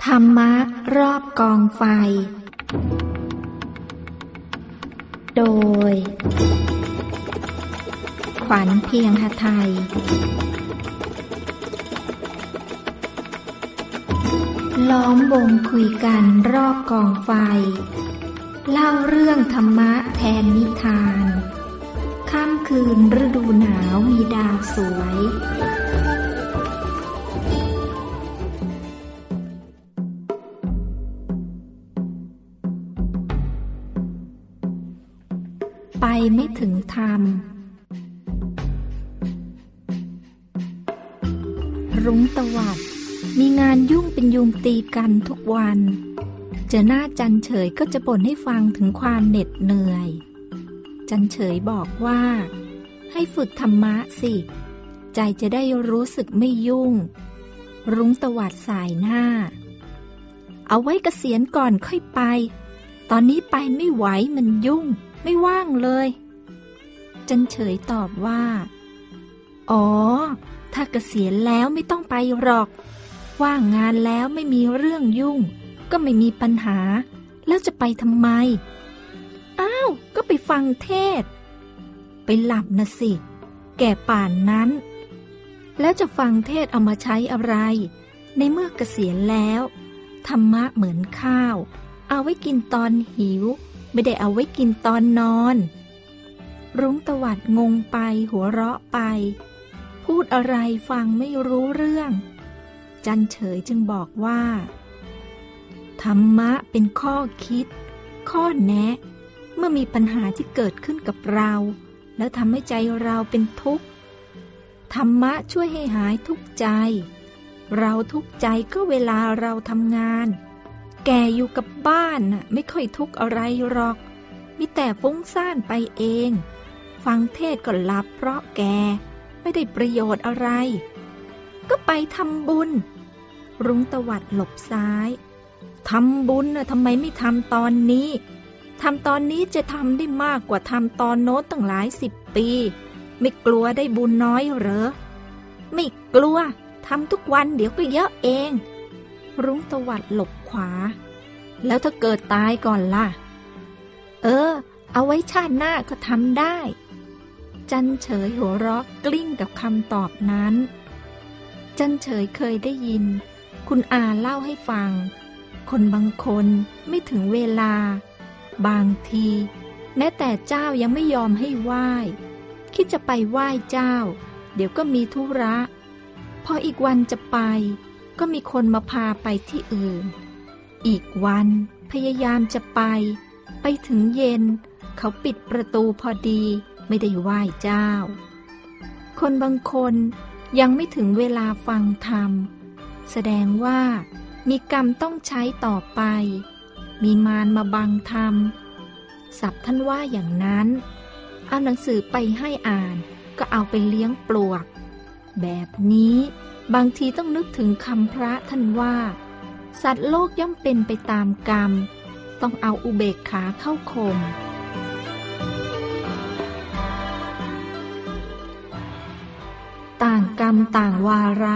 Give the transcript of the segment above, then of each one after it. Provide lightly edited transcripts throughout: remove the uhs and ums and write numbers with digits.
ธรรมะรอบกองไฟโดยขวัญเพียงหทัยล้อมวงคุยกันรอบกองไฟเล่าเรื่องธรรมะแทนนิทานค่ำคืนฤดูหนาวมีดาวสวยไปไม่ถึงธรรมรุ้งตวัดมีงานยุ่งเป็นยุงตีกันทุกวันเจอหน้าจันเฉยก็จะบ่นให้ฟังถึงความเหน็ดเหนื่อยจันเฉยบอกว่าให้ฝึกธรรมะสิใจจะได้รู้สึกไม่ยุ่งรุ้งตวัดสายหน้าเอาไว้เกษียณก่อนค่อยไปตอนนี้ไปไม่ไหวมันยุ่งไม่ว่างเลยจันเฉยตอบว่าอ๋อถ้าเกษียณแล้วไม่ต้องไปหรอกว่างงานแล้วไม่มีเรื่องยุ่งก็ไม่มีปัญหาแล้วจะไปทำไมอ้าวก็ไปฟังเทศไปหลับนะสิแก่ป่านนั้นแล้วจะฟังเทศเอามาใช้อะไรในเมื่อเกษียณแล้วธรรมะเหมือนข้าวเอาไว้กินตอนหิวไม่ได้เอาไว้กินตอนนอนรุ้งตวัดงงไปหัวเราะไปพูดอะไรฟังไม่รู้เรื่องจันเฉยจึงบอกว่าธรรมะเป็นข้อคิดข้อแนะเมื่อมีปัญหาที่เกิดขึ้นกับเราแล้วทำให้ใจเราเป็นทุกข์ธรรมะช่วยให้หายทุกข์ใจเราทุกข์ใจก็เวลาเราทำงานแกอยู่กับบ้านน่ะไม่ค่อยทุกข์อะไรหรอกมีแต่ฟุ้งซ่านไปเองฟังเทศก็หลับเพราะแกไม่ได้ประโยชน์อะไรก็ไปทำบุญรุ้งตวัดหลบซ้ายทำบุญน่ะทำไมไม่ทำตอนนี้ทำตอนนี้จะทำได้มากกว่าทำตอนโน้นตั้งหลาย10 ปีไม่กลัวได้บุญน้อยเหรอไม่กลัวทำทุกวันเดี๋ยวก็เยอะเองรุ้งตวัดหลบขวาแล้วถ้าเกิดตายก่อนล่ะเอาไว้ชาติหน้าก็ทำได้จันเฉยหัวเราะกลิ้งกับคำตอบนั้นจันเฉยเคยได้ยินคุณอาเล่าให้ฟังคนบางคนไม่ถึงเวลาบางทีแม้แต่เจ้ายังไม่ยอมให้ไหว้คิดจะไปไหว้เจ้าเดี๋ยวก็มีธุระพออีกวันจะไปก็มีคนมาพาไปที่อื่นอีกวันพยายามจะไปถึงเย็นเขาปิดประตูพอดีไม่ได้ไหว้เจ้าคนบางคนยังไม่ถึงเวลาฟังธรรมแสดงว่ามีกรรมต้องใช้ต่อไปมีมารมาบังธรรมศัพท์ท่านว่าอย่างนั้นเอาหนังสือไปให้อ่านก็เอาไปเลี้ยงปลวกแบบนี้บางทีต้องนึกถึงคำพระท่านว่าสัตว์โลกย่อมเป็นไปตามกรรมต้องเอาอุเบกขาเข้าข่มต่างกรรมต่างวาระ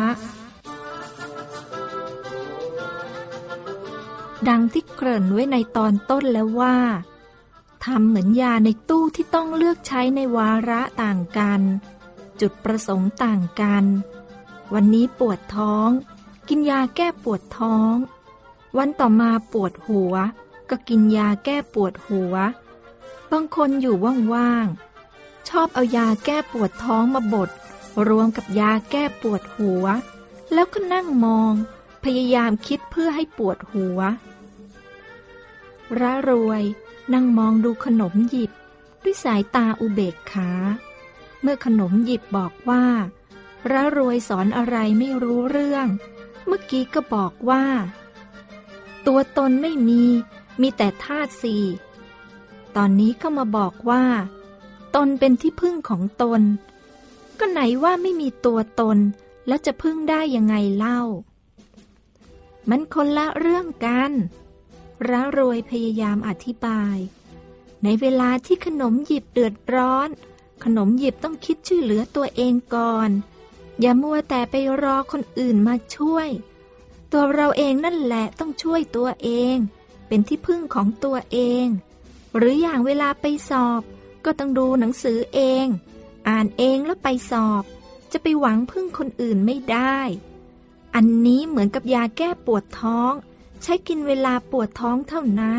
ดังที่เกริ่นไว้ในตอนต้นแล้วว่าทำเหมือนยาในตู้ที่ต้องเลือกใช้ในวาระต่างกันจุดประสงค์ต่างกันวันนี้ปวดท้องกินยาแก้ปวดท้องวันต่อมาปวดหัวก็กินยาแก้ปวดหัวบางคนอยู่ว่างๆชอบเอายาแก้ปวดท้องมาบดรวมกับยาแก้ปวดหัวแล้วก็นั่งมองพยายามคิดเพื่อให้ปวดหัวร่ารวยนั่งมองดูขนมหยิบด้วยสายตาอุเบกขาเมื่อขนมหยิบบอกว่าร่ารวยสอนอะไรไม่รู้เรื่องเมื่อกี้ก็บอกว่าตัวตนไม่มีแต่ธาตุสี่ตอนนี้ก็มาบอกว่าตนเป็นที่พึ่งของตนก็ไหนว่าไม่มีตัวตนแล้วจะพึ่งได้ยังไงเล่ามันคนละเรื่องกันร่ารวยพยายามอธิบายในเวลาที่ขนมหยิบเดือดร้อนขนมหยิบต้องคิดช่วยเหลือตัวเองก่อนอย่ามัวแต่ไปรอคนอื่นมาช่วยตตัวเราเองนั่นแหละต้องช่วยตัวเองเป็นที่พึ่งของตัวเองหรืออย่างเวลาไปสอบก็ต้องดูหนังสือเองอ่านเองแล้วไปสอบจะไปหวังพึ่งคนอื่นไม่ได้อันนี้เหมือนกับยาแก้ปวดท้องใช้กินเวลาปวดท้องเท่านั้น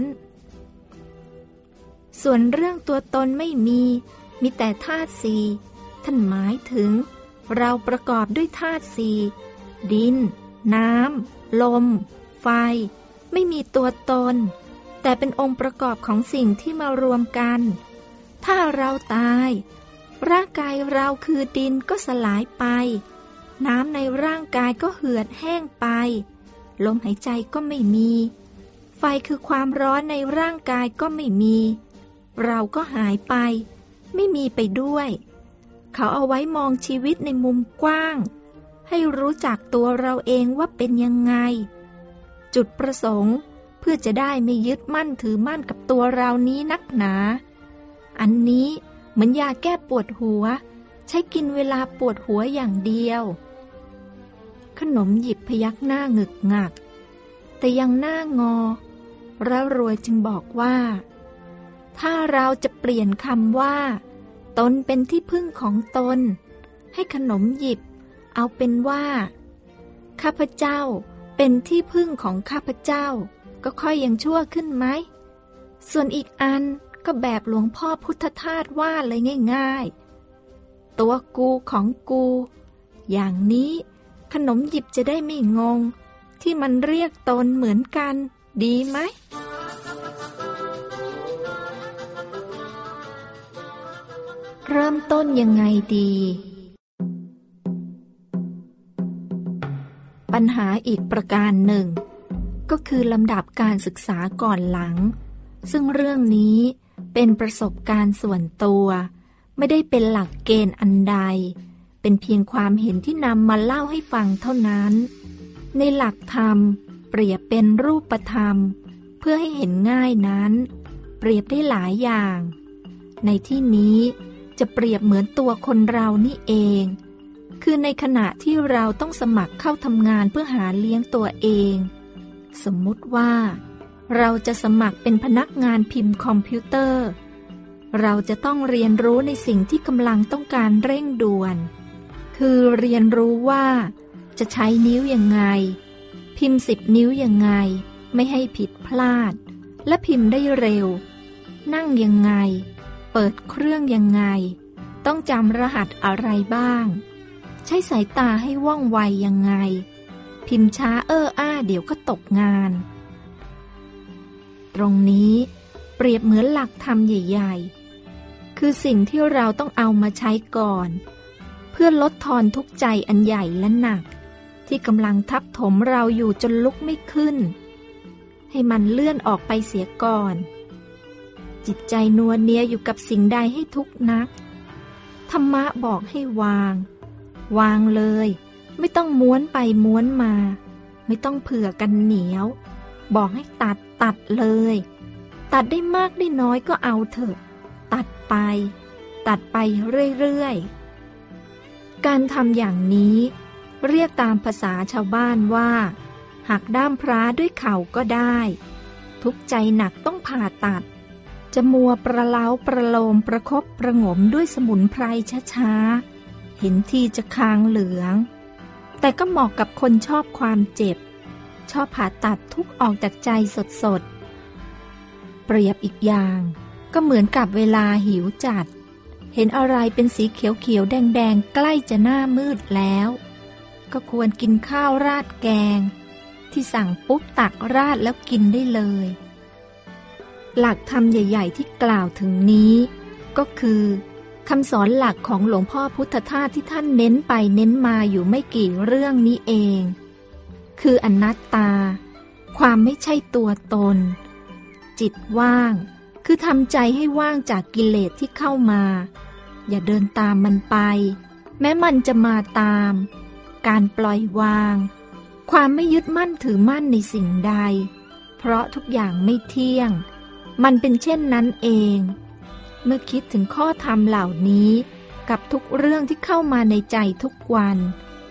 ส่วนเรื่องตัวตนไม่มีแต่ธาตุสี่ท่านหมายถึงเราประกอบด้วยธาตุสี่ดินน้ำลมไฟไม่มีตัวตนแต่เป็นองค์ประกอบของสิ่งที่มารวมกันถ้าเราตายร่างกายเราคือดินก็สลายไปน้ำในร่างกายก็เหือดแห้งไปลมหายใจก็ไม่มีไฟคือความร้อนในร่างกายก็ไม่มีเราก็หายไปไม่มีไปด้วยเขาเอาไว้มองชีวิตในมุมกว้างให้รู้จักตัวเราเองว่าเป็นยังไงจุดประสงค์เพื่อจะได้ไม่ยึดมั่นถือมั่นกับตัวเรานี้นักหนาอันนี้เหมือนยาแก้ปวดหัวใช้กินเวลาปวดหัวอย่างเดียวขนมหยิบพยักหน้าหงึกงักแต่ยังหน้างอแล้วรวยจึงบอกว่าถ้าเราจะเปลี่ยนคำว่าตนเป็นที่พึ่งของตนให้ขนมหยิบเอาเป็นว่าข้าพเจ้าเป็นที่พึ่งของข้าพเจ้าก็ค่อยยังชั่วขึ้นไหมส่วนอีกอันก็แบบหลวงพ่อพุทธทาสว่าเลยง่ายๆตัวกูของกูอย่างนี้ขนมหยิบจะได้ไม่งงที่มันเรียกตนเหมือนกันดีไหมเริ่มต้นยังไงดีปัญหาอีกประการหนึ่งก็คือลำดับการศึกษาก่อนหลังซึ่งเรื่องนี้เป็นประสบการณ์ส่วนตัวไม่ได้เป็นหลักเกณฑ์อันใดเป็นเพียงความเห็นที่นำมาเล่าให้ฟังเท่านั้นในหลักธรรมเปรียบเป็นรูปธรรมเพื่อให้เห็นง่ายนั้นเปรียบได้หลายอย่างในที่นี้จะเปรียบเหมือนตัวคนเรานี่เองคือในขณะที่เราต้องสมัครเข้าทำงานเพื่อหาเลี้ยงตัวเองสมมุติว่าเราจะสมัครเป็นพนักงานพิมพ์คอมพิวเตอร์เราจะต้องเรียนรู้ในสิ่งที่กำลังต้องการเร่งด่วนคือเรียนรู้ว่าจะใช้นิ้วยังไงพิมพ์10 นิ้วยังไงไม่ให้ผิดพลาดและพิมพ์ได้เร็วนั่งยังไงเปิดเครื่องยังไงต้องจำรหัสอะไรบ้างใช้สายตาให้ว่องไวยังไงพิมพ์ช้าเดี๋ยวก็ตกงานตรงนี้เปรียบเหมือนหลักธรรมใหญ่ๆคือสิ่งที่เราต้องเอามาใช้ก่อนเพื่อลดทอนทุกข์ใจอันใหญ่และหนักที่กำลังทับถมเราอยู่จนลุกไม่ขึ้นให้มันเลื่อนออกไปเสียก่อนจิตใจนัวเนียอยู่กับสิ่งใดให้ทุกข์นักธรรมะบอกให้วางเลยไม่ต้องม้วนไปม้วนมาไม่ต้องเผื่อกันเหนียวบอกให้ตัดเลยตัดได้มากได้น้อยก็เอาเถอะตัดไปเรื่อยๆการทำอย่างนี้เรียกตามภาษาชาวบ้านว่าหักด้ามพร้าด้วยเข่าก็ได้ทุกข์ใจหนักต้องผ่าตัดจะมัวประเล้าประโลมประคบประหงมด้วยสมุนไพรช้าๆเห็นทีจะคางเหลืองแต่ก็เหมาะกับคนชอบความเจ็บชอบผ่าตัดทุกออกจากใจสดๆเปรียบอีกอย่างก็เหมือนกับเวลาหิวจัดเห็นอะไรเป็นสีเขียวๆแดงๆใกล้จะหน้ามืดแล้วก็ควรกินข้าวราดแกงที่สั่งปุ๊บตักราดแล้วกินได้เลยหลักธรรมใหญ่ๆที่กล่าวถึงนี้ก็คือคำสอนหลักของหลวงพ่อพุทธทาสที่ท่านเน้นไปเน้นมาอยู่ไม่กี่เรื่องนี้เองคืออนัตตาความไม่ใช่ตัวตนจิตว่างคือทำใจให้ว่างจากกิเลสที่เข้ามาอย่าเดินตามมันไปแม้มันจะมาตามการปล่อยวางความไม่ยึดมั่นถือมั่นในสิ่งใดเพราะทุกอย่างไม่เที่ยงมันเป็นเช่นนั้นเองเมื่อคิดถึงข้อธรรมเหล่านี้กับทุกเรื่องที่เข้ามาในใจทุกวัน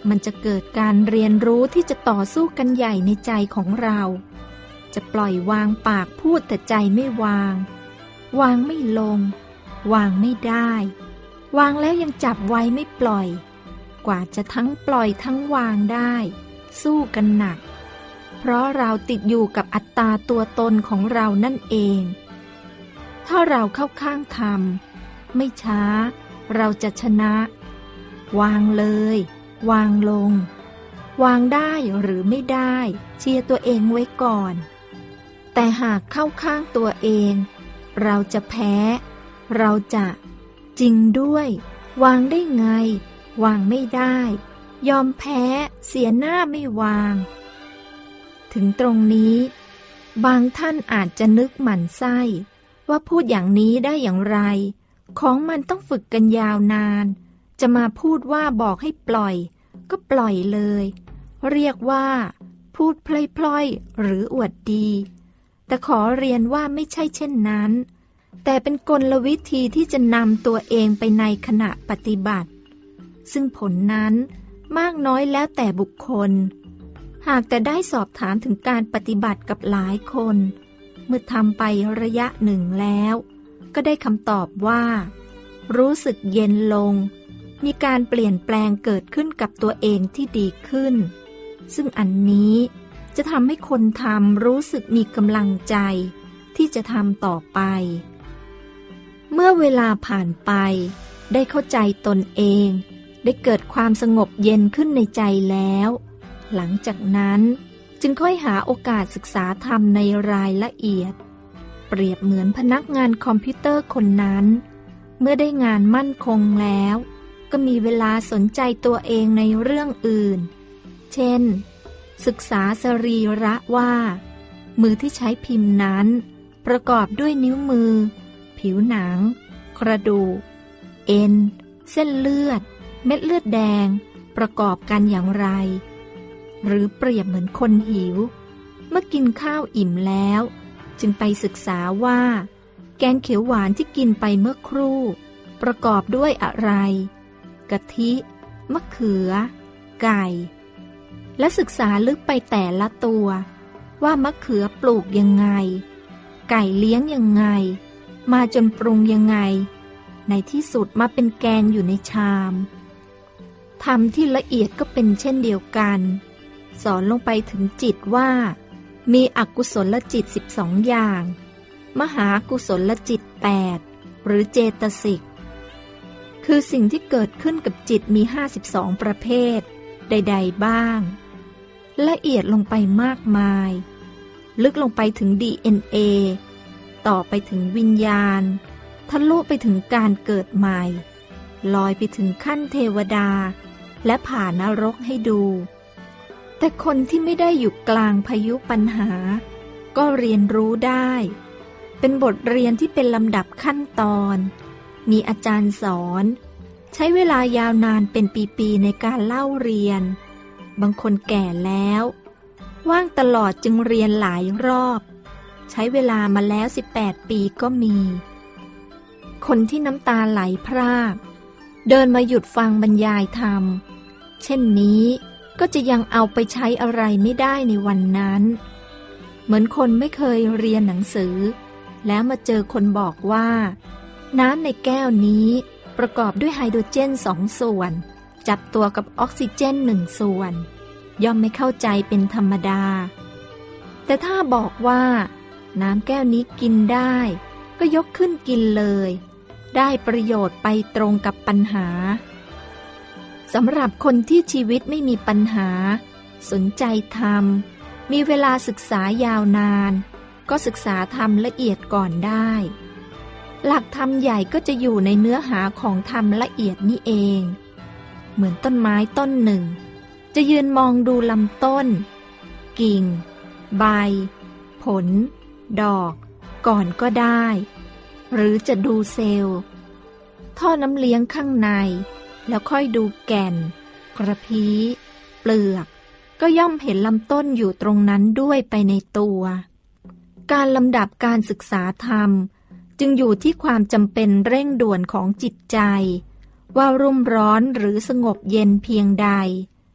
มันจะเกิดการเรียนรู้ที่จะต่อสู้กันใหญ่ในใจของเราจะปล่อยวางปากพูดแต่ใจไม่วางวางไม่ลงวางไม่ได้วางแล้วยังจับไว้ไม่ปล่อยกว่าจะทั้งปล่อยทั้งวางได้สู้กันหนักเพราะเราติดอยู่กับอัตตาตัวตนของเรานั่นเองถ้าเราเข้าข้างธรรมไม่ช้าเราจะชนะวางเลยวางลงวางได้หรือไม่ได้เชียร์ตัวเองไว้ก่อนแต่หากเข้าข้างตัวเองเราจะแพ้เราจะจริงด้วยวางได้ไงวางไม่ได้ยอมแพ้เสียหน้าไม่วางถึงตรงนี้บางท่านอาจจะนึกหมั่นไส้ว่าพูดอย่างนี้ได้อย่างไรของมันต้องฝึกกันยาวนานจะมาพูดว่าบอกให้ปล่อยก็ปล่อยเลยเรียกว่าพูดพล่อยๆหรืออวดดีแต่ขอเรียนว่าไม่ใช่เช่นนั้นแต่เป็นกลวิธีที่จะนำตัวเองไปในขณะปฏิบัติซึ่งผลนั้นมากน้อยแล้วแต่บุคคลหากแต่ได้สอบถามถึงการปฏิบัติกับหลายคนเมื่อทำไประยะหนึ่งแล้วก็ได้คำตอบว่ารู้สึกเย็นลงมีการเปลี่ยนแปลงเกิดขึ้นกับตัวเองที่ดีขึ้นซึ่งอันนี้จะทำให้คนทำรู้สึกมีกำลังใจที่จะทำต่อไปเมื่อเวลาผ่านไปได้เข้าใจตนเองได้เกิดความสงบเย็นขึ้นในใจแล้วหลังจากนั้นจึงค่อยหาโอกาสศึกษาธรรมในรายละเอียดเปรียบเหมือนพนักงานคอมพิวเตอร์คนนั้นเมื่อได้งานมั่นคงแล้วก็มีเวลาสนใจตัวเองในเรื่องอื่นเช่นศึกษาสรีระว่ามือที่ใช้พิมพ์นั้นประกอบด้วยนิ้วมือผิวหนังกระดูกเอ็นเส้นเลือดเม็ดเลือดแดงประกอบกันอย่างไรหรือเปรียบเหมือนคนหิวเมื่อกินข้าวอิ่มแล้วจึงไปศึกษาว่าแกงเขียวหวานที่กินไปเมื่อครู่ประกอบด้วยอะไรกะทิมะเขือไก่และศึกษาลึกไปแต่ละตัวว่ามะเขือปลูกยังไงไก่เลี้ยงยังไงมาจนปรุงยังไงในที่สุดมาเป็นแกงอยู่ในชามธรรมที่ละเอียดก็เป็นเช่นเดียวกันสอนลงไปถึงจิตว่ามีอกุศลจิต12อย่างมหากุศลจิต8หรือเจตสิกคือสิ่งที่เกิดขึ้นกับจิตมี52ประเภทใดๆบ้างละเอียดลงไปมากมายลึกลงไปถึง DNA ต่อไปถึงวิญญาณทะลุไปถึงการเกิดใหม่ลอยไปถึงขั้นเทวดาและผ่านนรกให้ดูแต่คนที่ไม่ได้อยู่กลางพายุปัญหาก็เรียนรู้ได้เป็นบทเรียนที่เป็นลำดับขั้นตอนมีอาจารย์สอนใช้เวลายาวนานเป็นปีๆในการเล่าเรียนบางคนแก่แล้วว่างตลอดจึงเรียนหลายรอบใช้เวลามาแล้ว18ปีก็มีคนที่น้ำตาไหลพรากเดินมาหยุดฟังบรรยายธรรมเช่นนี้ก็จะยังเอาไปใช้อะไรไม่ได้ในวันนั้นเหมือนคนไม่เคยเรียนหนังสือแล้วมาเจอคนบอกว่าน้ำในแก้วนี้ประกอบด้วยไฮโดรเจน2ส่วนจับตัวกับออกซิเจน1ส่วนย่อมไม่เข้าใจเป็นธรรมดาแต่ถ้าบอกว่าน้ำแก้วนี้กินได้ก็ยกขึ้นกินเลยได้ประโยชน์ไปตรงกับปัญหาสำหรับคนที่ชีวิตไม่มีปัญหาสนใจธรรมมีเวลาศึกษายาวนานก็ศึกษาธรรมละเอียดก่อนได้หลักธรรมใหญ่ก็จะอยู่ในเนื้อหาของธรรมละเอียดนี่เองเหมือนต้นไม้ต้นหนึ่งจะยืนมองดูลำต้นกิ่งใบผลดอกก่อนก็ได้หรือจะดูเซลล์ท่อน้ำเลี้ยงข้างในแล้วค่อยดูแก่นกระพี้เปลือกก็ย่อมเห็นลำต้นอยู่ตรงนั้นด้วยไปในตัวการลำดับการศึกษาธรรมจึงอยู่ที่ความจำเป็นเร่งด่วนของจิตใจว่ารุ่มร้อนหรือสงบเย็นเพียงใด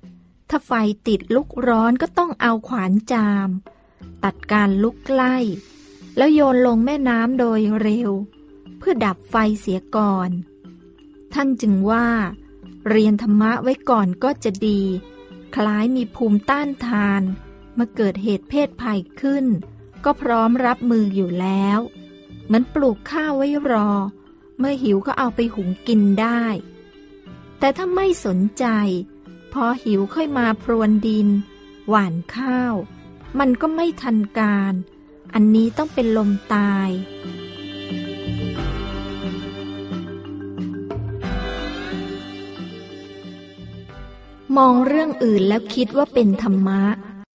ถ้าไฟติดลุกร้อนก็ต้องเอาขวานจามตัดการลุกใกล้แล้วโยนลงแม่น้ำโดยเร็วเพื่อดับไฟเสียก่อนท่านจึงว่าเรียนธรรมะไว้ก่อนก็จะดีคล้ายมีภูมิต้านทานเมื่อเกิดเหตุเพศภัยขึ้นก็พร้อมรับมืออยู่แล้วเหมือนปลูกข้าวไว้รอเมื่อหิวก็เอาไปหุงกินได้แต่ถ้าไม่สนใจพอหิวค่อยมาพรวนดินหว่านข้าวมันก็ไม่ทันการอันนี้ต้องเป็นลมตายมองเรื่องอื่นแล้วคิดว่าเป็นธรรมะ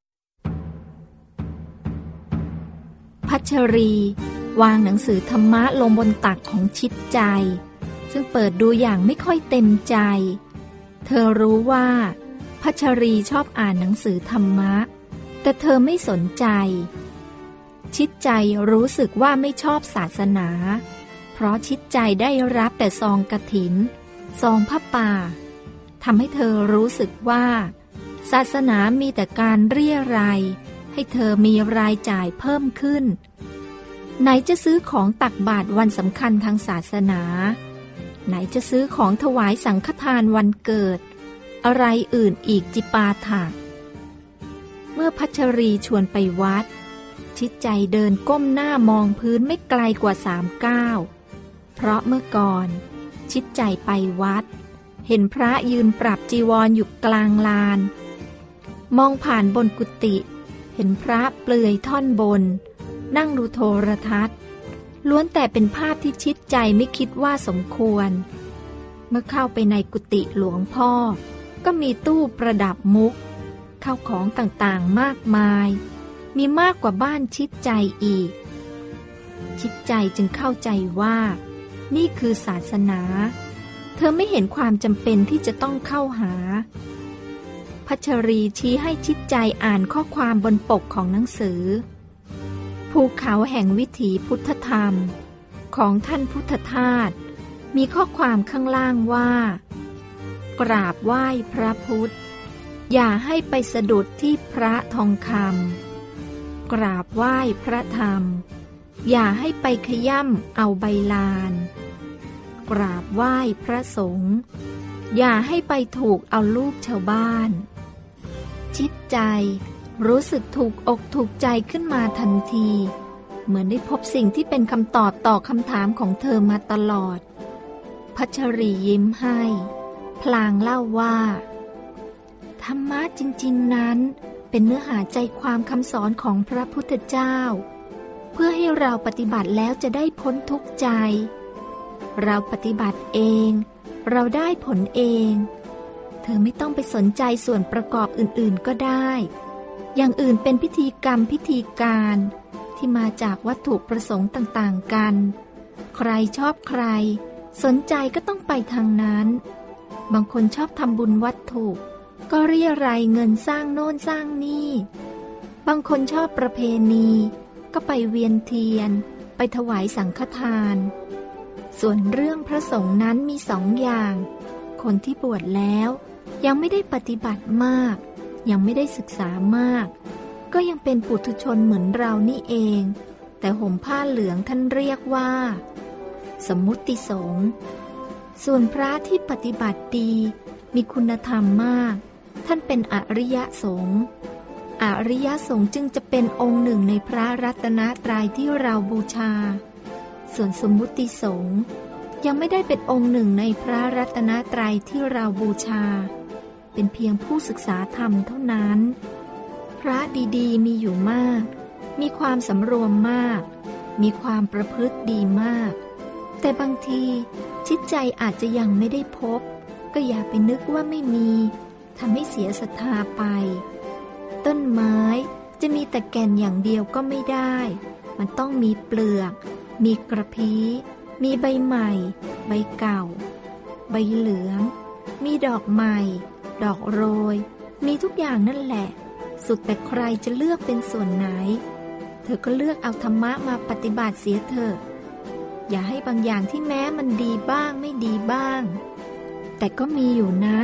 พัชรีวางหนังสือธรรมะลงบนตักของชิดใจซึ่งเปิดดูอย่างไม่ค่อยเต็มใจเธอรู้ว่าพัชรีชอบอ่านหนังสือธรรมะแต่เธอไม่สนใจชิดใจรู้สึกว่าไม่ชอบศาสนาเพราะชิดใจได้รับแต่ซองกฐินซองผ้าป่าทำให้เธอรู้สึกว่าศาสนามีแต่การเรี่ยไรให้เธอมีรายจ่ายเพิ่มขึ้นไหนจะซื้อของตักบาตรวันสำคัญทางศาสนาไหนจะซื้อของถวายสังฆทานวันเกิดอะไรอื่นอีกจิปาถะเมื่อพัชรีชวนไปวัดชิดใจเดินก้มหน้ามองพื้นไม่ไกลกว่า3 ก้าวเพราะเมื่อก่อนชิดใจไปวัดเห็นพระยืนปรับจีวรอยู่กลางลานมองผ่านบนกุฏิเห็นพระเปลือยท่อนบนนั่งดูโทรทัศน์ล้วนแต่เป็นภาพที่ชิดใจไม่คิดว่าสมควรเมื่อเข้าไปในกุฏิหลวงพ่อก็มีตู้ประดับมุกข้าวของต่างๆมากมายมีมากกว่าบ้านชิดใจอีกชิดใจจึงเข้าใจว่านี่คือศาสนาเธอไม่เห็นความจำเป็นที่จะต้องเข้าหาพัชรีชี้ให้ชิดใจอ่านข้อความบนปกของหนังสือภูเขาแห่งวิถีพุทธธรรมของท่านพุทธทาสมีข้อความข้างล่างว่ากราบไหว้พระพุทธอย่าให้ไปสะดุดที่พระทองคำกราบไหว้พระธรรมอย่าให้ไปขย่ำเอาใบลานกราบไหว้พระสงฆ์อย่าให้ไปถูกเอาลูกชาวบ้านชิดใจรู้สึกถูกอกถูกใจขึ้นมาทันทีเหมือนได้พบสิ่งที่เป็นคำตอบต่อคำถามของเธอมาตลอดพัชรียิ้มให้พลางเล่าว่าธรรมะจริงๆนั้นเป็นเนื้อหาใจความคำสอนของพระพุทธเจ้าเพื่อให้เราปฏิบัติแล้วจะได้พ้นทุกข์ใจเราปฏิบัติเองเราได้ผลเองเธอไม่ต้องไปสนใจส่วนประกอบอื่นๆก็ได้อย่างอื่นเป็นพิธีกรรมพิธีการที่มาจากวัตถุประสงค์ต่างๆกันใครชอบใครสนใจก็ต้องไปทางนั้นบางคนชอบทำบุญวัตถุก็เรียรายเงินสร้างโน่นสร้างนี่บางคนชอบประเพณีก็ไปเวียนเทียนไปถวายสังฆทานส่วนเรื่องพระสงฆ์นั้นมี2 อย่างคนที่บวชแล้วยังไม่ได้ปฏิบัติมากยังไม่ได้ศึกษามากก็ยังเป็นปุถุชนเหมือนเรานี่เองแต่ห่มผ้าเหลืองท่านเรียกว่าสมมุติสงฆ์ส่วนพระที่ปฏิบัติดีมีคุณธรรมมากท่านเป็นอริยสงฆ์อริยสงฆ์จึงจะเป็นองค์หนึ่งในพระรัตนตรัยที่เราบูชาส่วนสมมุติสงฆ์ยังไม่ได้เป็นองค์หนึ่งในพระรัตนตรัยที่เราบูชาเป็นเพียงผู้ศึกษาธรรมเท่านั้นพระดีๆมีอยู่มากมีความสำรวมมากมีความประพฤติดีมากแต่บางทีจิตใจอาจจะยังไม่ได้พบก็อย่าไปนึกว่าไม่มีทำให้เสียศรัทธาไปต้นไม้จะมีแต่แก่นอย่างเดียวก็ไม่ได้มันต้องมีเปลือกมีกระพี้มีใบใหม่ใบเก่าใบเหลืองมีดอกใหม่ดอกโรยมีทุกอย่างนั่นแหละสุดแต่ใครจะเลือกเป็นส่วนไหนเธอก็เลือกเอาธรรมะมาปฏิบัติเสียเถอะอย่าให้บางอย่างที่แม้มันดีบ้างไม่ดีบ้างแต่ก็มีอยู่นั้น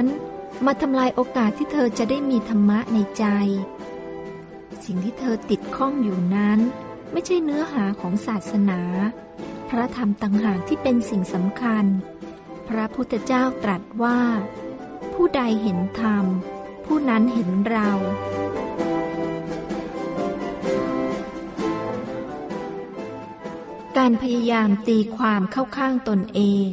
มาทำลายโอกาสที่เธอจะได้มีธรรมะในใจสิ่งที่เธอติดข้องอยู่นั้นไม่ใช่เนื้อหาของศาสนาพระธรรมต่างหากที่เป็นสิ่งสำคัญพระพุทธเจ้าตรัสว่าผู้ใดเห็นธรรมผู้นั้นเห็นเราการพยายามตีความเข้าข้างตนเอง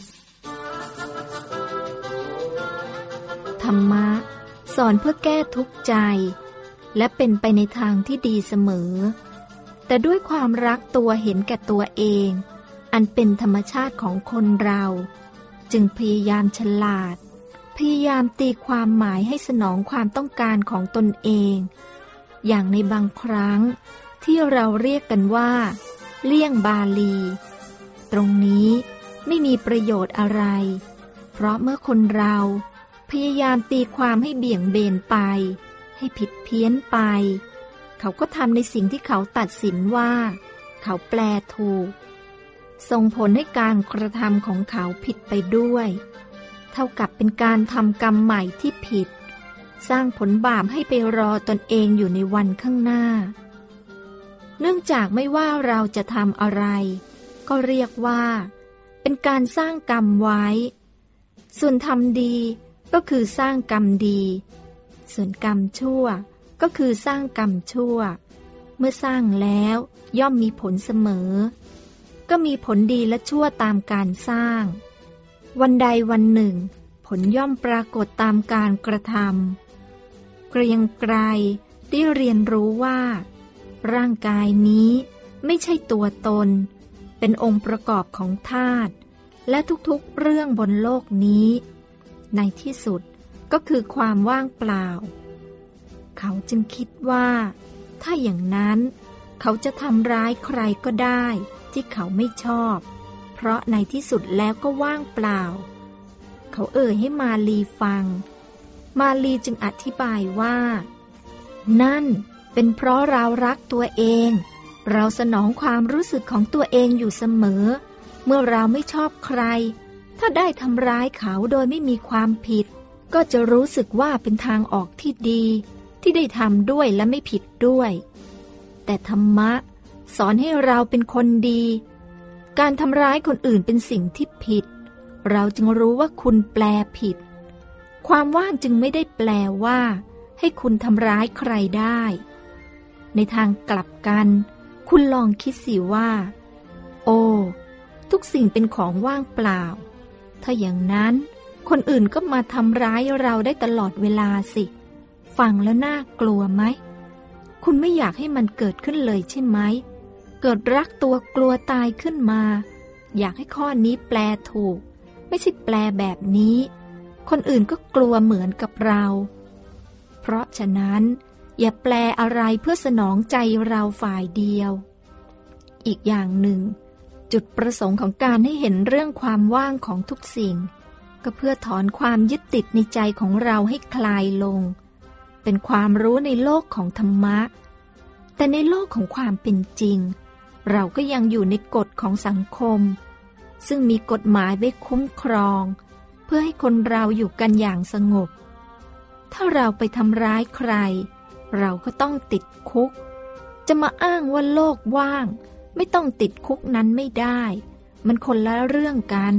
ธรรมะสอนเพื่อแก้ทุกข์ใจและเป็นไปในทางที่ดีเสมอแต่ด้วยความรักตัวเห็นแก่ตัวเองอันเป็นธรรมชาติของคนเราจึงพยายามฉลาดพยายามตีความหมายให้สนองความต้องการของตนเองอย่างในบางครั้งที่เราเรียกกันว่าเลี่ยงบาลีตรงนี้ไม่มีประโยชน์อะไรเพราะเมื่อคนเราพยายามตีความให้เบี่ยงเบนไปให้ผิดเพี้ยนไปเขาก็ทำในสิ่งที่เขาตัดสินว่าเขาแปลถูกส่งผลให้การกระทำของเขาผิดไปด้วยเท่ากับเป็นการทำกรรมใหม่ที่ผิดสร้างผลบาปให้ไปรอตนเองอยู่ในวันข้างหน้าเนื่องจากไม่ว่าเราจะทำอะไรก็เรียกว่าเป็นการสร้างกรรมไว้ส่วนทำดีก็คือสร้างกรรมดีส่วนกรรมชั่วก็คือสร้างกรรมชั่วเมื่อสร้างแล้วย่อมมีผลเสมอก็มีผลดีและชั่วตามการสร้างวันใดวันหนึ่งผลย่อมปรากฏตามการกระทำเกรียงไกรได้เรียนรู้ว่าร่างกายนี้ไม่ใช่ตัวตนเป็นองค์ประกอบของธาตุและทุกๆเรื่องบนโลกนี้ในที่สุดก็คือความว่างเปล่าเขาจึงคิดว่าถ้าอย่างนั้นเขาจะทำร้ายใครก็ได้ที่เขาไม่ชอบเพราะในที่สุดแล้วก็ว่างเปล่าเขาให้มาลีฟังมาลีจึงอธิบายว่านั่นเป็นเพราะเรารักตัวเองเราสนองความรู้สึกของตัวเองอยู่เสมอเมื่อเราไม่ชอบใครถ้าได้ทำร้ายเขาโดยไม่มีความผิดก็จะรู้สึกว่าเป็นทางออกที่ดีที่ได้ทำด้วยและไม่ผิดด้วยแต่ธรรมะสอนให้เราเป็นคนดีการทำร้ายคนอื่นเป็นสิ่งที่ผิดเราจึงรู้ว่าคุณแปลผิดความว่างจึงไม่ได้แปลว่าให้คุณทำร้ายใครได้ในทางกลับกันคุณลองคิดสิว่าโอ้ทุกสิ่งเป็นของว่างเปล่าถ้าอย่างนั้นคนอื่นก็มาทำร้ายเราได้ตลอดเวลาสิฟังแล้วน่ากลัวไหมคุณไม่อยากให้มันเกิดขึ้นเลยใช่ไหมเกิดรักตัวกลัวตายขึ้นมาอยากให้ข้อนี้แปลถูกไม่ใช่แปลแบบนี้คนอื่นก็กลัวเหมือนกับเราเพราะฉะนั้นอย่าแปลอะไรเพื่อสนองใจเราฝ่ายเดียวอีกอย่างหนึ่งจุดประสงค์ของการให้เห็นเรื่องความว่างของทุกสิ่งก็เพื่อถอนความยึดติดในใจของเราให้คลายลงเป็นความรู้ในโลกของธรรมะแต่ในโลกของความเป็นจริงเราก็ยังอยู่ในกฎของสังคมซึ่งมีกฎหมายไว้คุ้มครองเพื่อให้คนเราอยู่กันอย่างสงบถ้าเราไปทำร้ายใครเราก็ต้องติดคุกจะมาอ้างว่าโลกว่างไม่ต้องติดคุกนั้นไม่ได้มันคนละเรื่องกัน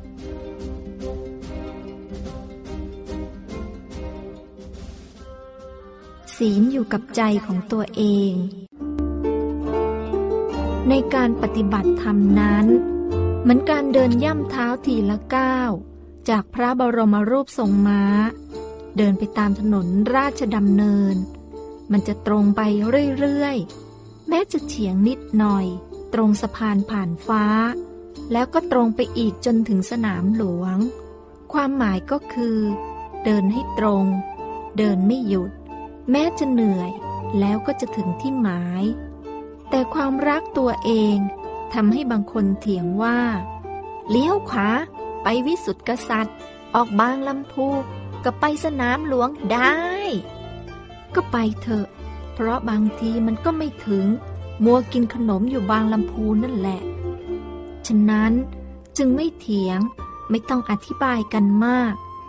ศีลอยู่กับใจของตัวเองในการปฏิบัติธรรมนั้นเหมือนการเดินย่ำเท้าทีละก้าวจากพระบรมรูปทรงม้าเดินไปตามถนนราชดำเนินมันจะตรงไปเรื่อยๆแม้จะเฉียงนิดหน่อยตรงสะพานผ่านฟ้าแล้วก็ตรงไปอีกจนถึงสนามหลวงความหมายก็คือเดินให้ตรงเดินไม่หยุดแม้จะเหนื่อยแล้วก็จะถึงที่หมายแต่ความรักตัวเองทำให้บางคนเถียงว่าเลี้ยวขวาไปวิสุทธิกษัตริย์ออกบางลำพูก็ไปสนามหลวงได้ก็ไปเถอะเพราะบางทีมันก็ไม่ถึงมัวกินขนมอยู่บางลำพูนั่นแหละฉะนั้นจึงไม่เถียงไม่ต้องอธิบายกันมาก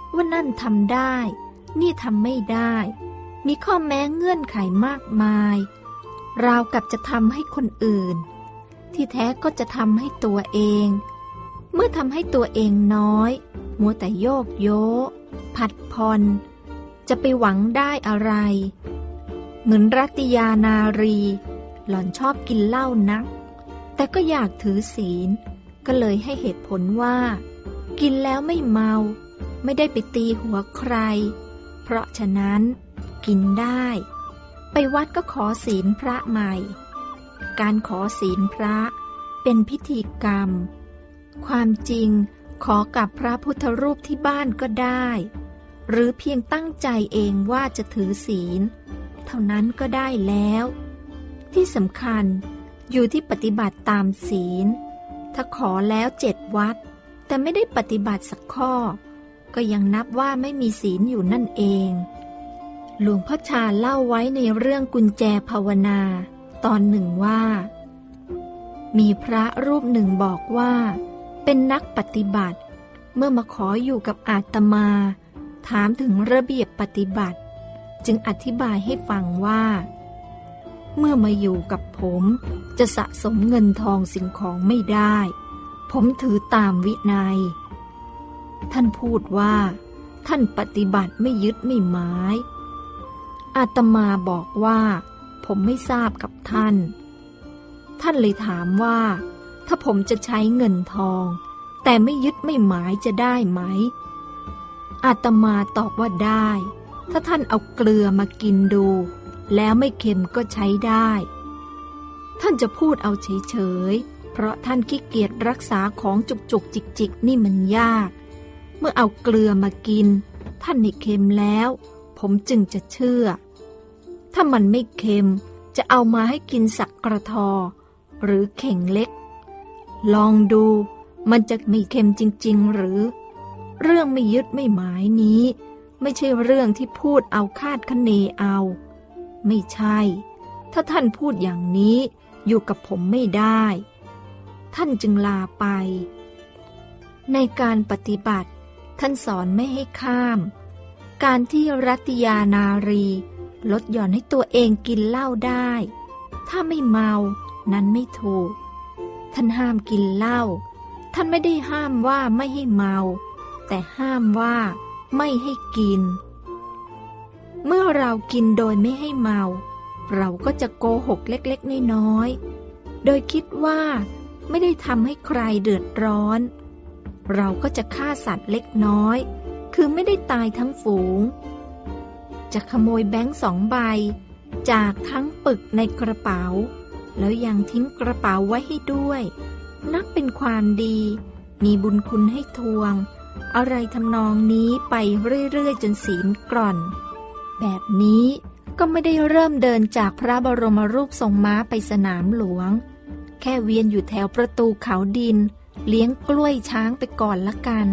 ว่านั่นทำได้นี่ทำไม่ได้มีข้อแม้เงื่อนไขมากมายราวกับจะทำให้คนอื่นที่แท้ก็จะทำให้ตัวเองเมื่อทำให้ตัวเองน้อยมัวแต่โยกโยผัดผ่อนจะไปหวังได้อะไรเหมือนรัตยานารีหล่อนชอบกินเหล้านักแต่ก็อยากถือศีลก็เลยให้เหตุผลว่ากินแล้วไม่เมาไม่ได้ไปตีหัวใครเพราะฉะนั้นกินได้ไปวัดก็ขอศีลพระใหม่การขอศีลพระเป็นพิธีกรรมความจริงขอกับพระพุทธรูปที่บ้านก็ได้หรือเพียงตั้งใจเองว่าจะถือศีลเท่านั้นก็ได้แล้วที่สำคัญอยู่ที่ปฏิบัติตามศีลถ้าขอแล้ว7 วัดแต่ไม่ได้ปฏิบัติสักข้อก็ยังนับว่าไม่มีศีลอยู่นั่นเองหลวงพ่อชาเล่าไว้ในเรื่องกุญแจภาวนาตอนหนึ่งว่ามีพระรูปหนึ่งบอกว่าเป็นนักปฏิบัติเมื่อมาขออยู่กับอาตมาถามถึงระเบียบปฏิบัติจึงอธิบายให้ฟังว่าเมื่อมาอยู่กับผมจะสะสมเงินทองสิ่งของไม่ได้ผมถือตามวินัยท่านพูดว่าท่านปฏิบัติไม่ยึดไม่หมายอาตมาบอกว่าผมไม่ทราบกับท่านเลยถามว่าถ้าผมจะใช้เงินทองแต่ไม่ยึดไม่หมายจะได้ไหมอาตมาตอบว่าได้ถ้าท่านเอาเกลือมากินดูแล้วไม่เค็มก็ใช้ได้ท่านจะพูดเอาเฉยๆเพราะท่านขี้เกียจรักษาของจุกๆจิกๆนี่มันยากเมื่อเอาเกลือมากินท่านไม่เค็มแล้วผมจึงจะเชื่อถ้ามันไม่เค็มจะเอามาให้กินสักกระทอหรือเข่งเล็กลองดูมันจะไม่เค็มจริงๆหรือเรื่องไม่ยึดไม่หมายนี้ไม่ใช่เรื่องที่พูดเอาคาดคะเนเอาไม่ใช่ถ้าท่านพูดอย่างนี้อยู่กับผมไม่ได้ท่านจึงลาไปในการปฏิบัติท่านสอนไม่ให้ข้ามการที่รัตยานารีลดหย่อนให้ตัวเองกินเหล้าได้ถ้าไม่เมานั้นไม่ถูกท่านห้ามกินเหล้าท่านไม่ได้ห้ามว่าไม่ให้เมาแต่ห้ามว่าไม่ให้กินเมื่อเรากินโดยไม่ให้เมาเราก็จะโกหกเล็กๆน้อยๆโดยคิดว่าไม่ได้ทำให้ใครเดือดร้อนเราก็จะฆ่าสัตว์เล็กน้อยคือไม่ได้ตายทั้งฝูงจะขโมยแบงค์2 ใบจากทั้งปึกในกระเป๋าแล้วยังทิ้งกระเป๋าไว้ให้ด้วยนับเป็นความดีมีบุญคุณให้ทวงอะไรทำนองนี้ไปเรื่อยๆจนศีลกร่อนแบบนี้ก็ไม่ได้เริ่มเดินจากพระบรมรูปทรงม้าไปสนามหลวงแค่เวียนอยู่แถวประตูเขาดินเลี้ยงกล้วยช้างไปก่อนละกัน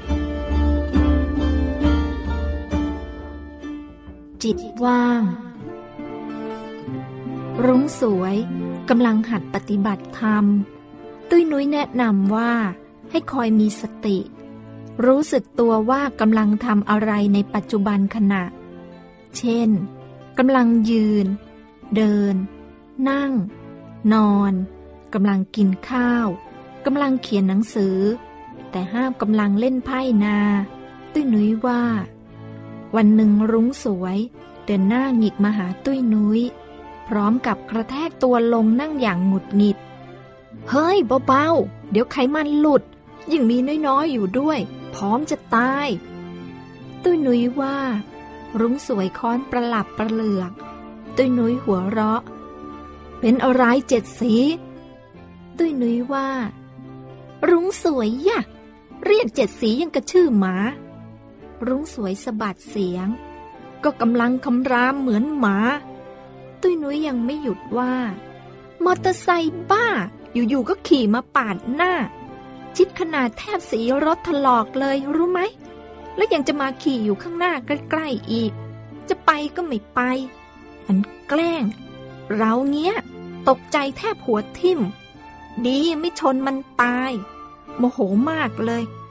จิตว่างรุ้งสวยกำลังหัดปฏิบัติธรรมตุ้ยนุ้ยแนะนำว่าให้คอยมีสติรู้สึกตัวว่ากำลังทำอะไรในปัจจุบันขณะเช่นกำลังยืนเดินนั่งนอนกำลังกินข้าวกำลังเขียนหนังสือแต่ห้ามกำลังเล่นไพ่นาตุ้ยนุ้ยว่าวันหนึ่งรุ้งสวยเดินหน้าหงิกมาหาตุ้ยนุ้ยพร้อมกับกระแทกตัวลงนั่งอย่างหงุดหงิดเฮ้ยเบาๆเดี๋ยวไขมันหลุดยิ่งมีน้อยๆอยู่ด้วยพร้อมจะตายตุ้ยนุ้ยว่ารุ้งสวยค้อนประหลับประเหลือกตุ้ยนุ้ยหัวเราะเป็นอะไร7 สีตุ้ยนุ้ยว่ารุ้งสวยยะเรียก7 สียังกระชื่อหมารุ้งสวยสะบัดเสียงก็กำลังคำรามเหมือนหมาตุ้ยนุ้ยยังไม่หยุดว่ามอเตอร์ไซค์บ้าอยู่ๆก็ขี่มาปาดหน้าชิดขนาดแทบสีรถถลอกเลยรู้ไหมแล้วยังจะมาขี่อยู่ข้างหน้าใกล้ๆอีกจะไปก็ไม่ไปมันแกล้งเราเงี้ยตกใจแทบหัวทิ่มดีไม่ชนมันตายโมโหมากเลย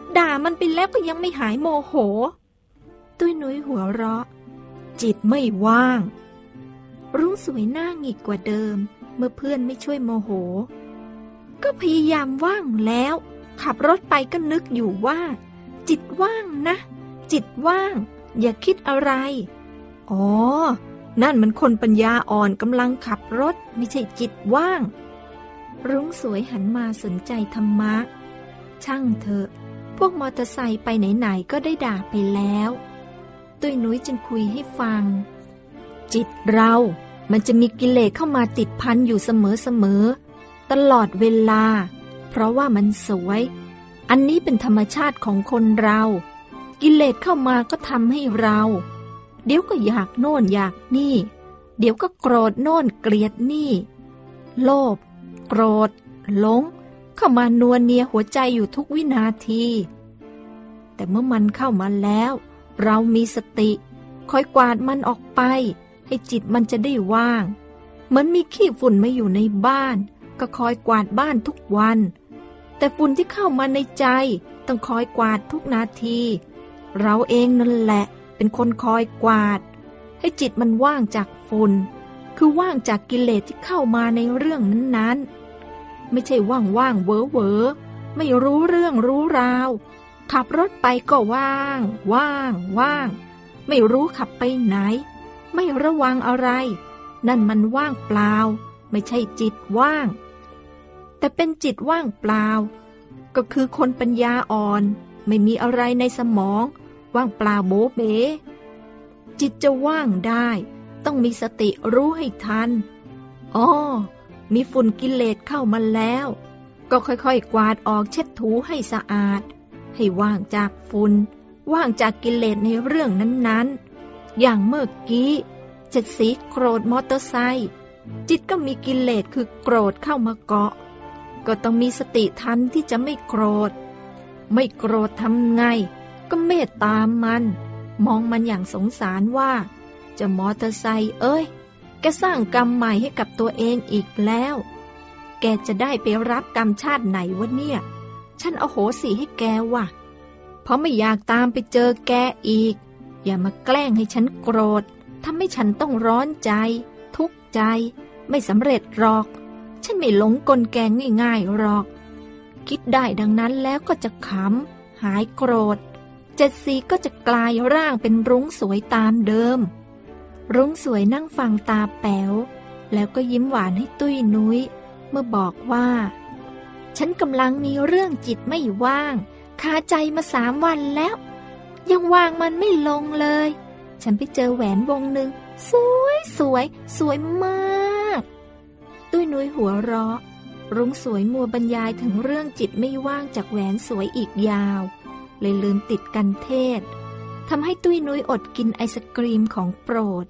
ด่ามันไปแล้วก็ยังไม่หายโมโหตุ้ยนุ้ยหัวเราะจิตไม่ว่างรุ่งสวยหน้าหงิกกว่าเดิมเมื่อเพื่อนไม่ช่วยโมโหก็พยายามว่างแล้วขับรถไปก็นึกอยู่ว่าจิตว่างนะจิตว่างอย่าคิดอะไรอ๋อนั่นมันคนปัญญาอ่อนกำลังขับรถไม่ใช่จิตว่างรุ่งสวยหันมาสนใจธรรมะช่างเถอะพวกมอเตอร์ไซค์ไปไหนๆก็ได้ด่าไปแล้วตุ้ยนุ้ยจึงคุยให้ฟังจิตเรามันจะมีกิเลสเข้ามาติดพันอยู่เสมอตลอดเวลาเพราะว่ามันสวยอันนี้เป็นธรรมชาติของคนเรากิเลสเข้ามาก็ทำให้เราเดี๋ยวก็อยากโน่นอยากนี่เดี๋ยวก็โกรธโน่นเกลียดนี่โลภโกรธหลงเข้ามานัวเนียหัวใจอยู่ทุกวินาทีแต่เมื่อมันเข้ามาแล้วเรามีสติคอยกวาดมันออกไปให้จิตมันจะได้ว่างเหมือนมีขี้ฝุ่นมาอยู่ในบ้านก็คอยกวาดบ้านทุกวันแต่ฝุ่นที่เข้ามาในใจต้องคอยกวาดทุกนาทีเราเองนั่นแหละเป็นคนคอยกวาดให้จิตมันว่างจากฝุ่นคือว่างจากกิเลสที่เข้ามาในเรื่องนั้นๆไม่ใช่ว่างๆเวอไม่รู้เรื่องรู้ราวขับรถไปก็ว่างไม่รู้ขับไปไหนไม่ระวังอะไรนั่นมันว่างเปล่าไม่ใช่จิตว่างแต่เป็นจิตว่างเปล่าก็คือคนปัญญาอ่อนไม่มีอะไรในสมองว่างเปล่าโบเบจิตจะว่างได้ต้องมีสติรู้ให้ทันอ๋อมีฝุ่นกิเลสเข้ามาแล้วก็ค่อยๆกวาดออกเช็ดถูให้สะอาดให้ว่างจากฝุ่นว่างจากกิเลสในเรื่องนั้นๆอย่างเมื่อกี้จิตสีโกรธมอเตอร์ไซค์จิตก็มีกิเลสคือโกรธเข้ามาเกาะก็ต้องมีสติทันที่จะไม่โกรธทำไงก็เมตตามันมองมันอย่างสงสารว่าจะมอเตอร์ไซค์แกสร้างกรรมใหม่ให้กับตัวเองอีกแล้วแกจะได้ไปรับกรรมชาติไหนวะเนี่ยฉันอโหสิให้แกว่ะเพราะไม่อยากตามไปเจอแกอีกอย่ามาแกล้งให้ฉันโกรธทำให้ฉันต้องร้อนใจทุกข์ใจไม่สำเร็จหรอกฉันไม่หลงกลแกงง่ายๆหรอกคิดได้ดังนั้นแล้วก็จะขำหายโกรธเจ็ดสีก็จะกลายร่างเป็นรุ้งสวยตามเดิมรุ้งสวยนั่งฟังตาแป๋วแล้วก็ยิ้มหวานให้ตุ้ยนุ้ยเมื่อบอกว่าฉันกำลังมีเรื่องจิตไม่ว่างคาใจมา3 วันแล้วยังวางมันไม่ลงเลยฉันไปเจอแหวนวงหนึ่งสวยมากตุ้ยนุ้ยหัวเราะรุ้งสวยมัวบรรยายถึงเรื่องจิตไม่ว่างจากแหวนสวยอีกยาวเลยลืมติดกันเทศทำให้ตุ้ยนุ้ยอดกินไอศกรีมของโปรด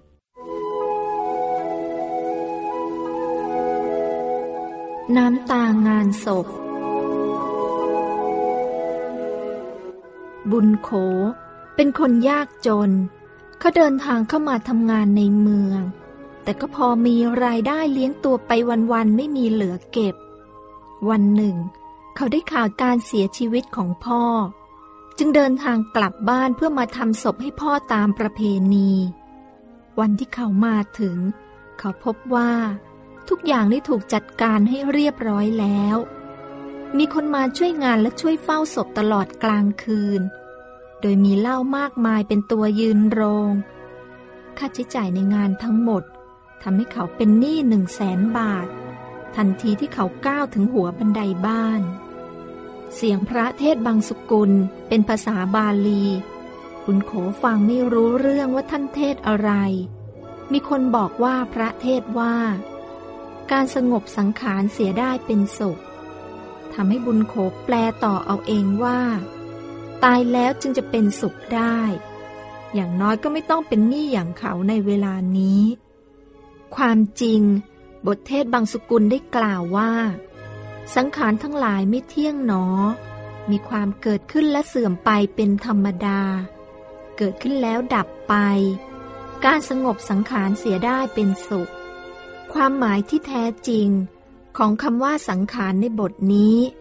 น้ำตางานศพบุญโขเป็นคนยากจนเขาเดินทางเข้ามาทำงานในเมืองแต่ก็พอมีรายได้เลี้ยงตัวไปวันๆไม่มีเหลือเก็บวันหนึ่งเขาได้ข่าวการเสียชีวิตของพ่อจึงเดินทางกลับบ้านเพื่อมาทำศพให้พ่อตามประเพณีวันที่เขามาถึงเขาพบว่าทุกอย่างได้ถูกจัดการให้เรียบร้อยแล้วมีคนมาช่วยงานและช่วยเฝ้าศพตลอดกลางคืนโดยมีเหล้ามากมายเป็นตัวยืนโรงค่าใช้จ่ายในงานทั้งหมดทำให้เขาเป็นหนี้100,000 บาททันทีที่เขาก้าวถึงหัวบันไดบ้านเสียงพระเทศน์บางสกุลเป็นภาษาบาลีบุญโขฟังไม่รู้เรื่องว่าท่านเทศน์อะไรมีคนบอกว่าพระเทศน์ว่าการสงบสังขารเสียได้เป็นสุขทำให้บุญโขแปลต่อเอาเองว่าตายแล้วจึงจะเป็นสุขได้อย่างน้อยก็ไม่ต้องเป็นหนี้อย่างเขาในเวลานี้ความจริงบทเทศน์บางสกุลได้กล่าวว่าสังขารทั้งหลายไม่เที่ยงหนอมีความเกิดขึ้นและเสื่อมไปเป็นธรรมดาเกิดขึ้นแล้วดับไปการสงบสังขารเสียได้เป็นสุขความหมายที่แท้จริงของคำว่าสังขารในบทนี้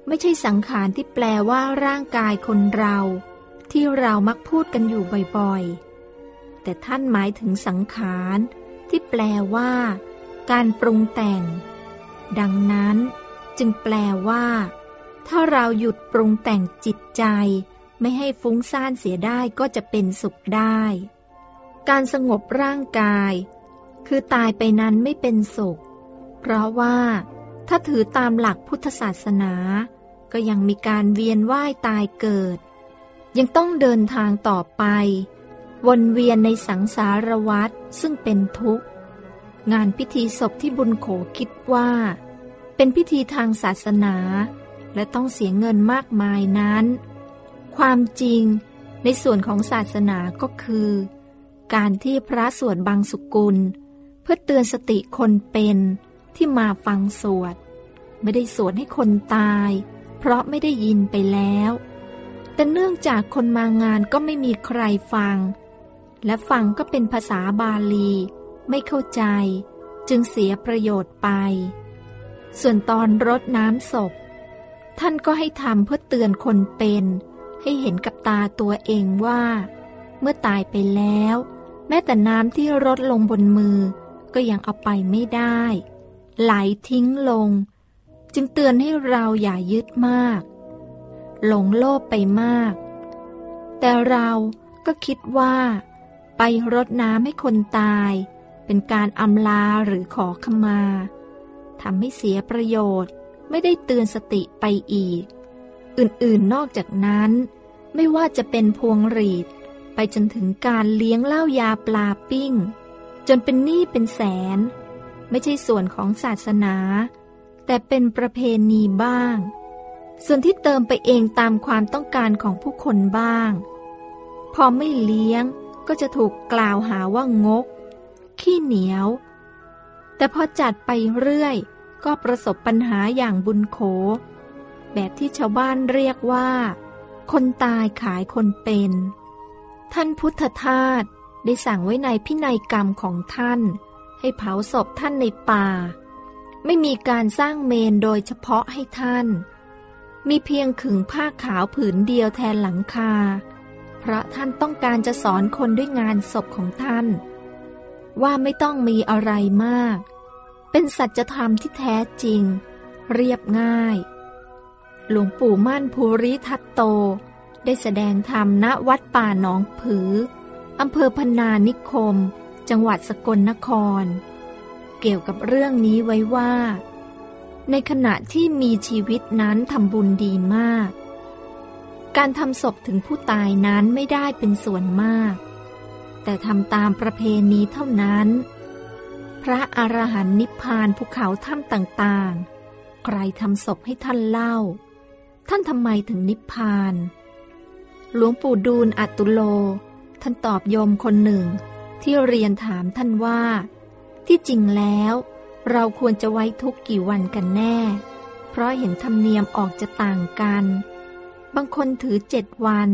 ไม่ใช่สังขารที่แปลว่าร่างกายคนเราที่เรามักพูดกันอยู่บ่อยๆแต่ท่านหมายถึงสังขารที่แปลว่าการปรุงแต่งดังนั้นจึงแปลว่าถ้าเราหยุดปรุงแต่งจิตใจไม่ให้ฟุ้งซ่านเสียได้ก็จะเป็นสุขได้การสงบร่างกายคือตายไปนั้นไม่เป็นสุขเพราะว่าถ้าถือตามหลักพุทธศาสนาก็ยังมีการเวียนว่ายตายเกิดยังต้องเดินทางต่อไปวนเวียนในสังสารวัฏซึ่งเป็นทุกข์งานพิธีศพที่บุญโขคิดว่าเป็นพิธีทางศาสนาและต้องเสียเงินมากมายนั้นความจริงในส่วนของศาสนาก็คือการที่พระสวดบังสุกุลเพื่อเตือนสติคนเป็นที่มาฟังสวดไม่ได้สวดให้คนตายเพราะไม่ได้ยินไปแล้วแต่เนื่องจากคนมางานก็ไม่มีใครฟังและฟังก็เป็นภาษาบาลีไม่เข้าใจจึงเสียประโยชน์ไปส่วนตอนรดน้ำศพท่านก็ให้ทำเพื่อเตือนคนเป็นให้เห็นกับตาตัวเองว่าเมื่อตายไปแล้วแม้แต่น้ำที่รดลงบนมือก็ยังเอาไปไม่ได้ไหลทิ้งลงจึงเตือนให้เราอย่ายึดมากหลงโลภไปมากแต่เราก็คิดว่าไปรดน้ำให้คนตายเป็นการอำลาหรือขอขมาทำให้เสียประโยชน์ไม่ได้เตือนสติไปอีกอื่นๆนอกจากนั้นไม่ว่าจะเป็นพวงหรีดไปจนถึงการเลี้ยงเหล้ายาปลาปิ้งจนเป็นหนี้เป็นแสนไม่ใช่ส่วนของศาสนาแต่เป็นประเพณีบ้างส่วนที่เติมไปเองตามความต้องการของผู้คนบ้างพอไม่เลี้ยงก็จะถูกกล่าวหาว่างกขี้เหนียวแต่พอจัดไปเรื่อยก็ประสบปัญหาอย่างบุญโขแบบที่ชาวบ้านเรียกว่าคนตายขายคนเป็นท่านพุทธทาสได้สั่งไว้ในพินัยกรรมของท่านให้เผาศพท่านในป่าไม่มีการสร้างเมนโดยเฉพาะให้ท่านมีเพียงขึงผ้าขาวผืนเดียวแทนหลังคาเพราะท่านต้องการจะสอนคนด้วยงานศพของท่านว่าไม่ต้องมีอะไรมากเป็นสัจธรรมที่แท้จริงเรียบง่ายหลวงปู่มั่นภูริทัตโตได้แสดงธรรมณวัดป่าหนองผืออำเภอพนานิคมจังหวัดสกลนครเกี่ยวกับเรื่องนี้ไว้ว่าในขณะที่มีชีวิตนั้นทำบุญดีมากการทำศพถึงผู้ตายนั้นไม่ได้เป็นส่วนมากแต่ทำตามประเพณีเท่านั้นพระอรหันต์นิพพานภูเขาถ้ำต่างๆใครทำศพให้ท่านเล่าท่านทำไมถึงนิพพานหลวงปู่ดูลย์อัตตุโลท่านตอบโยมคนหนึ่งที่เรียนถามท่านว่าที่จริงแล้วเราควรจะไว้ทุกข์กี่วันกันแน่เพราะเห็นธรรมเนียมออกจะต่างกันบางคนถือ7 วัน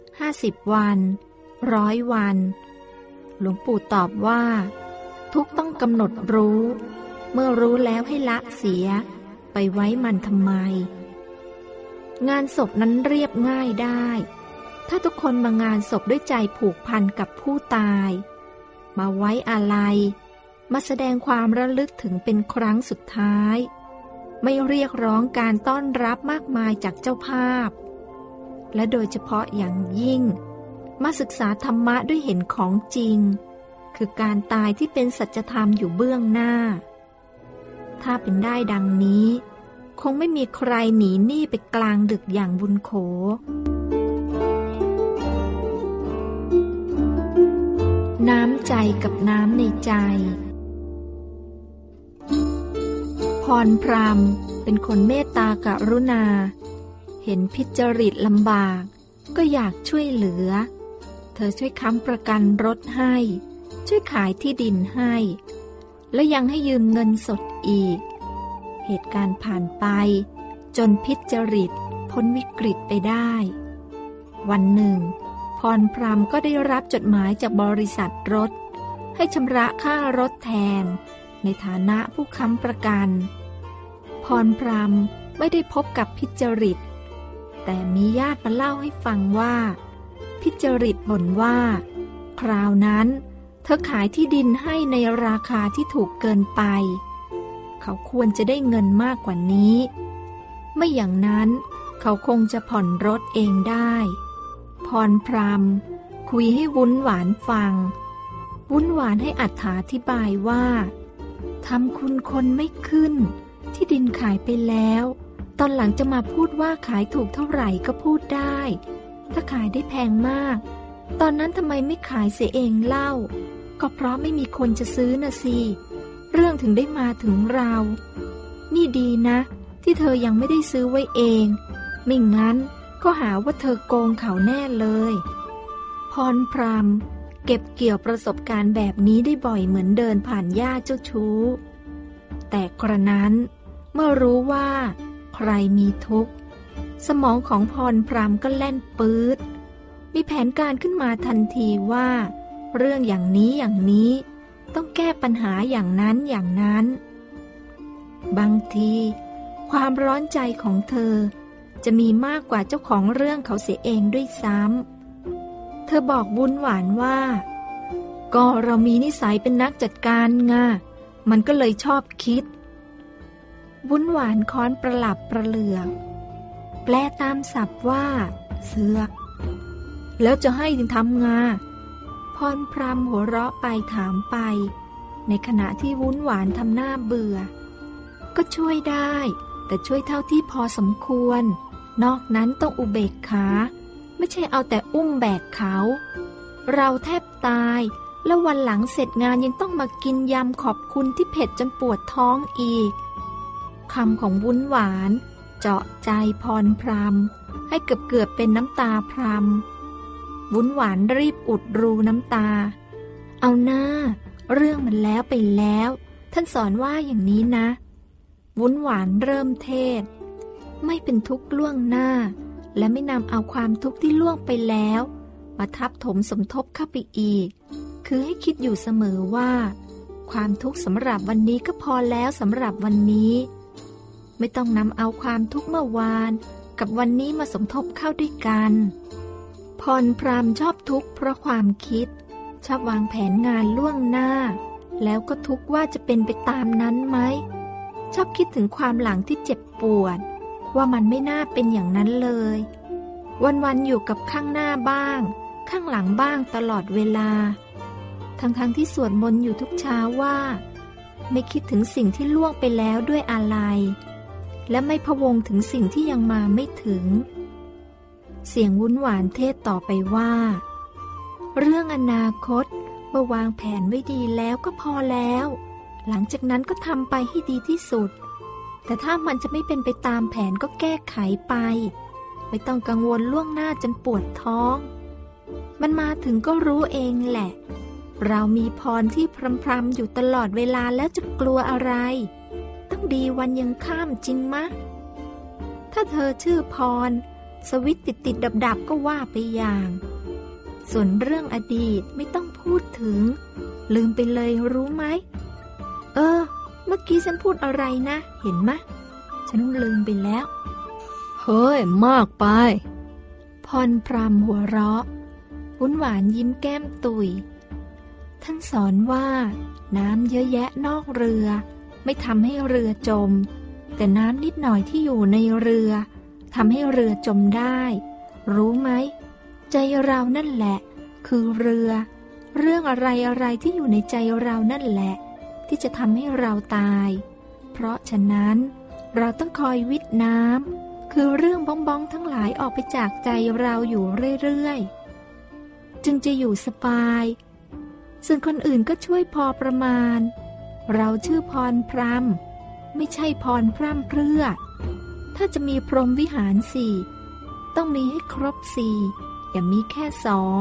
50 วัน100 วันหลวงปู่ตอบว่าทุกต้องกำหนดรู้เมื่อรู้แล้วให้ละเสียไปไว้มันทำไมงานศพนั้นเรียบง่ายได้ถ้าทุกคนมางานศพด้วยใจผูกพันกับผู้ตายมาไว้อาลัยมาแสดงความระลึกถึงเป็นครั้งสุดท้ายไม่เรียกร้องการต้อนรับมากมายจากเจ้าภาพและโดยเฉพาะอย่างยิ่งมาศึกษาธรรมะด้วยเห็นของจริงคือการตายที่เป็นสัจธรรมอยู่เบื้องหน้าถ้าเป็นได้ดังนี้คงไม่มีใครหนีหนี้ไปกลางดึกอย่างบุญโขน้ำใจกับน้ำในใจพรพรหมเป็นคนเมตตากรุณาเห็นพิจริตลำบากก็อยากช่วยเหลือเธอช่วยค้ำประกันรถให้ช่วยขายที่ดินให้และยังให้ยืมเงินสดอีกเหตุการณ์ผ่านไปจนพิจริตพ้นวิกฤตไปได้วันหนึ่งพรพรหมก็ได้รับจดหมายจากบริษัทรถให้ชำระค่ารถแทนในฐานะผู้ค้ำประกันพรพรหมไม่ได้พบกับพิจริตแต่มีญาติมาเล่าให้ฟังว่าพิจริตบ่นว่าคราวนั้นเธอขายที่ดินให้ในราคาที่ถูกเกินไปเขาควรจะได้เงินมากกว่านี้ไม่อย่างนั้นเขาคงจะผ่อนรถเองได้พรพรหมคุยให้วุ้นหวานฟังวุ้นหวานให้อธิบายว่าทำคุณคนไม่ขึ้นที่ดินขายไปแล้วตอนหลังจะมาพูดว่าขายถูกเท่าไหร่ก็พูดได้ถ้าขายได้แพงมากตอนนั้นทำไมไม่ขายเสียเองเล่าก็เพราะไม่มีคนจะซื้อน่ะสิเรื่องถึงได้มาถึงเรานี่ดีนะที่เธอยังไม่ได้ซื้อไว้เองไม่งั้นก็หาว่าเธอโกงเขาแน่เลยพรพรหมเก็บเกี่ยวประสบการณ์แบบนี้ได้บ่อยเหมือนเดินผ่านหญ้าเจ้าชู้แต่กระนั้นเมื่อรู้ว่าใครมีทุกข์สมองของพรพรหมก็แล่นปื๊ดมีแผนการขึ้นมาทันทีว่าเรื่องอย่างนี้ต้องแก้ปัญหาอย่างนั้นบางทีความร้อนใจของเธอจะมีมากกว่าเจ้าของเรื่องเขาเสียเองด้วยซ้ำเธอบอกวุ้นหวานว่าก็เรามีนิสัยเป็นนักจัดการไงมันก็เลยชอบคิดวุ้นหวานค้อนประหลับประเหลือกแปลตามศัพท์ว่าเสือกแล้วจะให้ทำงาพรพรหมหัวเราะไปถามไปในขณะที่วุ้นหวานทำหน้าเบื่อก็ช่วยได้แต่ช่วยเท่าที่พอสมควรนอกนั้นต้องอุเบกขาไม่ใช่เอาแต่อุ้มแบกเขาเราแทบตายแล้ววันหลังเสร็จงานยังต้องมากินยำขอบคุณที่เผ็ดจนปวดท้องอีกคำของวุ้นหวานเจาะใจพรพรหมให้เกือบเป็นน้ำตาพรำวุ้นหวานรีบอุดรูน้ำตาเอาหน้าเรื่องมันแล้วไปแล้วท่านสอนว่าอย่างนี้นะวุ้นหวานเริ่มเทศไม่เป็นทุกข์ล่วงหน้าและไม่นำเอาความทุกข์ที่ล่วงไปแล้วมาทับถมสมทบเข้าไปอีกคือให้คิดอยู่เสมอว่าความทุกข์สำหรับวันนี้ก็พอแล้วสำหรับวันนี้ไม่ต้องนำเอาความทุกข์เมื่อวานกับวันนี้มาสมทบเข้าด้วยกันพรพรหมชอบทุกข์เพราะความคิดชอบวางแผนงานล่วงหน้าแล้วก็ทุกข์ว่าจะเป็นไปตามนั้นไหมชอบคิดถึงความหลังที่เจ็บปวดว่ามันไม่น่าเป็นอย่างนั้นเลยวันๆอยู่กับข้างหน้าบ้างข้างหลังบ้างตลอดเวลาทั้งที่สวดมนต์อยู่ทุกเช้าว่าไม่คิดถึงสิ่งที่ล่วงไปแล้วด้วยอะไรและไม่พะวงถึงสิ่งที่ยังมาไม่ถึงเสียงวุ้นหวานเทศต่อไปว่าเรื่องอนาคตเมื่อวางแผนไว้ดีแล้วก็พอแล้วหลังจากนั้นก็ทำไปให้ดีที่สุดแต่ถ้ามันจะไม่เป็นไปตามแผนก็แก้ไขไปไม่ต้องกังวลล่วงหน้าจนปวดท้องมันมาถึงก็รู้เองแหละเรามีพรที่พรำๆอยู่ตลอดเวลาแล้วจะกลัวอะไรต้องดีวันยังข้ามจริงมะถ้าเธอชื่อพรสวิตติดดับก็ว่าไปอย่างส่วนเรื่องอดีตไม่ต้องพูดถึงลืมไปเลยรู้ไหมเมื่อกี้ฉันพูดอะไรนะเห็นมะฉันลืมไปแล้วเฮ้ยมากไปพรพรหมหัวเราะวุ้นหวานยิ้มแก้มตุยท่านสอนว่าน้ำเยอะแยะนอกเรือไม่ทำให้เรือจมแต่น้ำนิดหน่อยที่อยู่ในเรือทำให้เรือจมได้รู้ไหมใจเรานั่นแหละคือเรือเรื่องอะไรที่อยู่ในใจเรานั่นแหละที่จะทำให้เราตายเพราะฉะนั้นเราต้องคอยวิทน้ำคือเรื่องบ้องๆทั้งหลายออกไปจากใจเราอยู่เรื่อยๆจึงจะอยู่สบายส่วนคนอื่นก็ช่วยพอประมาณเราชื่อพรพรหมไม่ใช่พรพร่ำเพรื่อถ้าจะมีพรหมวิหาร4ต้องมีให้ครบ4อย่ามีแค่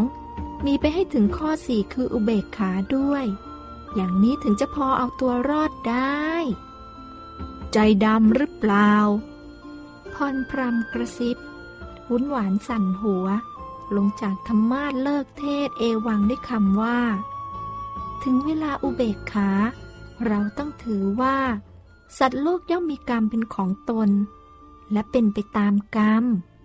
2มีไปให้ถึงข้อ4คืออุเบกขาด้วยอย่างนี้ถึงจะพอเอาตัวรอดได้ใจดำหรือเปล่าพรพรหมกระซิบวุ้นหวานสั่นหัวลงจากธรรมาสเลิกเทศเอวังด้วยคำว่าถึงเวลาอุเบกขาเราต้องถือว่าสัตว์โลกย่อมมีกรรมเป็นของตนและเป็นไปตามกรรม